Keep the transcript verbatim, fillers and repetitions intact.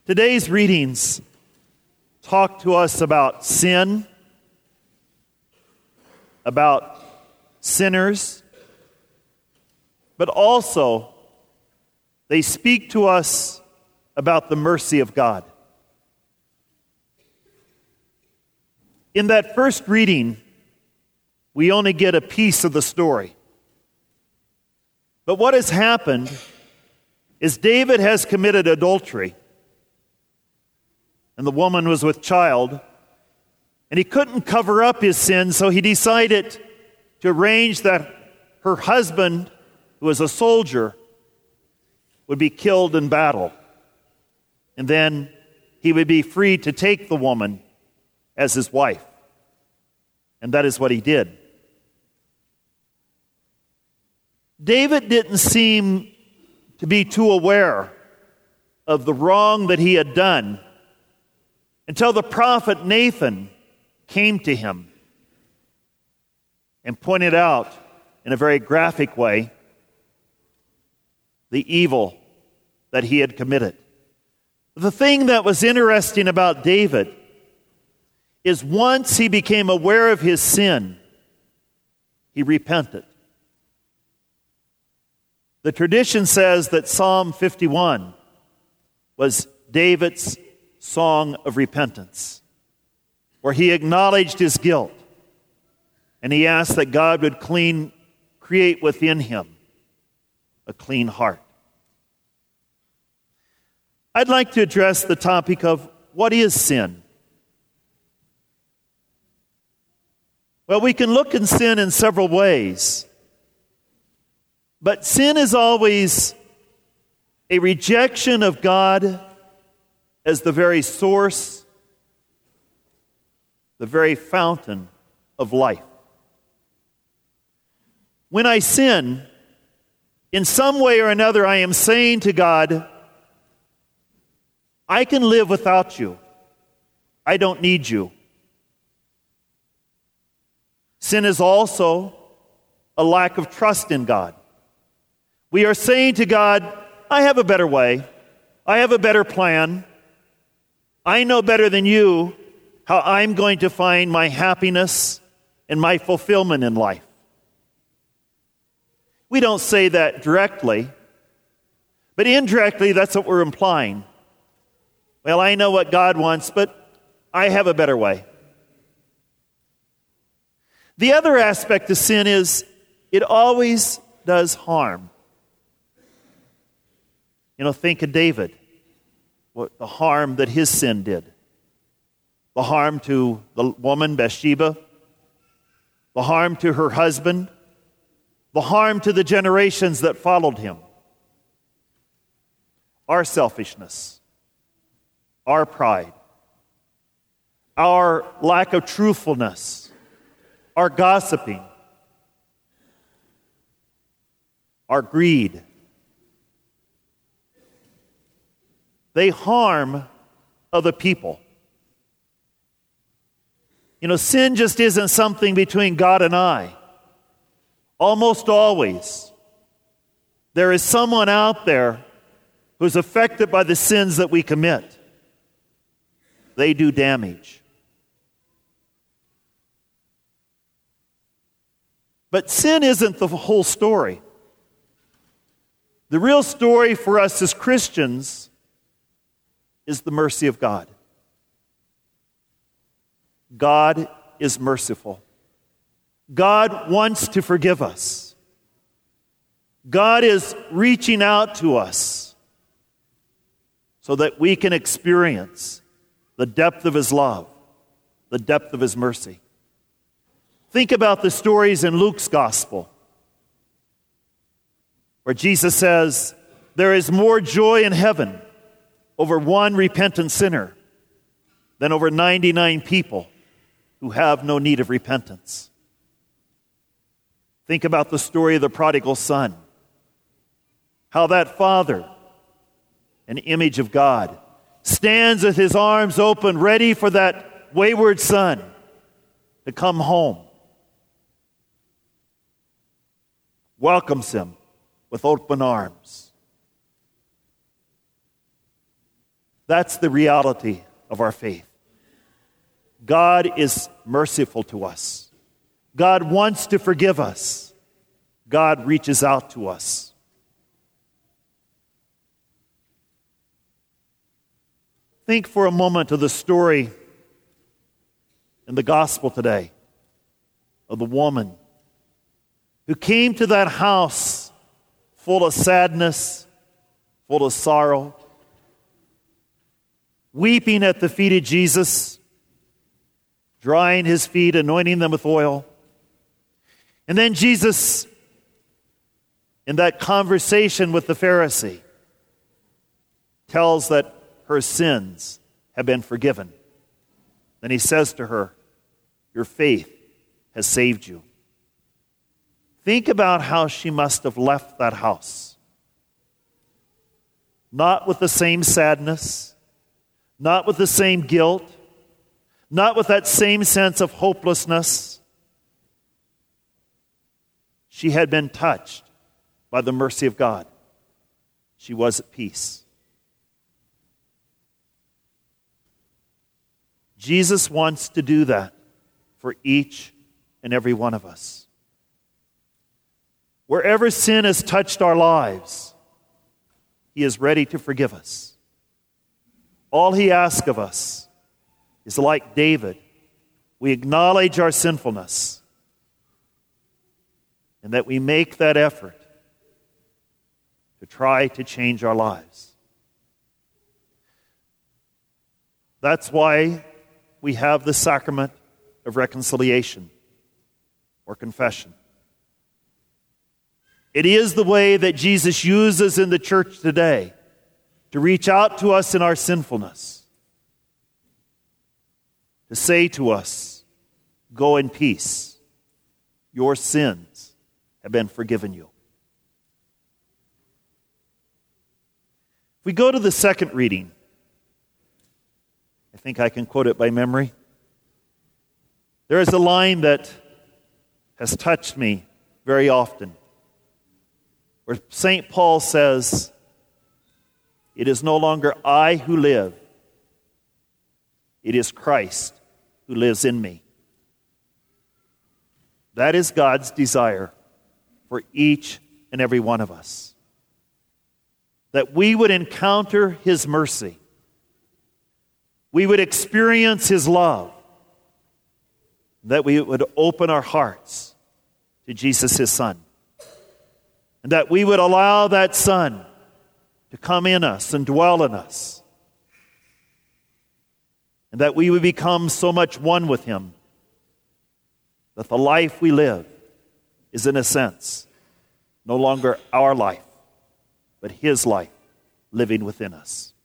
Today's readings talk to us about sin, about sinners, but also they speak to us about the mercy of God. In that first reading, we only get a piece of the story. But what has happened is David has committed adultery, and the woman was with child, and he couldn't cover up his sin, so he decided to arrange that her husband, who was a soldier, would be killed in battle, and then he would be free to take the woman as his wife. And that is what he did. David didn't seem to be too aware of the wrong that he had done until the prophet Nathan came to him and pointed out in a very graphic way the evil that he had committed. The thing that was interesting about David is once he became aware of his sin, he repented. The tradition says that Psalm fifty-one was David's song of repentance, where he acknowledged his guilt and he asked that God would clean, create within him a clean heart. I'd like to address the topic of what is sin. Well, we can look at sin in several ways. But sin is always a rejection of God as the very source, the very fountain of life. When I sin, in some way or another, I am saying to God, I can live without you. I don't need you. Sin is also a lack of trust in God. We are saying to God, I have a better way. I have a better plan. I know better than you how I'm going to find my happiness and my fulfillment in life. We don't say that directly, but indirectly that's what we're implying. Well, I know what God wants, but I have a better way. The other aspect of sin is it always does harm. You know, think of David, what the harm that his sin did. The harm to the woman Bathsheba, the harm to her husband, the harm to the generations that followed him. Our selfishness, our pride, our lack of truthfulness, our gossiping, our greed. They harm other people. You know, sin just isn't something between God and I. Almost always, there is someone out there who's affected by the sins that we commit. They do damage. But sin isn't the whole story. The real story for us as Christians is the mercy of God. God is merciful. God wants to forgive us. God is reaching out to us so that we can experience the depth of His love, the depth of His mercy. Think about the stories in Luke's gospel, where Jesus says, there is more joy in heaven over one repentant sinner than over ninety-nine people who have no need of repentance. Think about the story of the prodigal son. How that father, an image of God, stands with his arms open, ready for that wayward son to come home. Welcomes him with open arms. That's the reality of our faith. God is merciful to us. God wants to forgive us. God reaches out to us. Think for a moment of the story in the gospel today of the woman who came to that house full of sadness, full of sorrow, weeping at the feet of Jesus, drying his feet, anointing them with oil. And then Jesus, in that conversation with the Pharisee, tells that her sins have been forgiven. Then he says to her, "Your faith has saved you." Think about how she must have left that house. Not with the same sadness, not with the same guilt, not with that same sense of hopelessness. She had been touched by the mercy of God. She was at peace. Jesus wants to do that for each and every one of us. Wherever sin has touched our lives, he is ready to forgive us. All he asks of us is, like David, we acknowledge our sinfulness and that we make that effort to try to change our lives. That's why we have the sacrament of reconciliation or confession. It is the way that Jesus uses in the church today to reach out to us in our sinfulness, to say to us, "Go in peace. Your sins have been forgiven you." If we go to the second reading, I think I can quote it by memory. There is a line that has touched me very often, where Saint Paul says, "It is no longer I who live, it is Christ who lives in me." That is God's desire for each and every one of us. That we would encounter his mercy. We would experience his love. That we would open our hearts to Jesus, his Son. And that we would allow that Son to come in us and dwell in us. And that we would become so much one with him that the life we live is, in a sense, no longer our life, but his life living within us.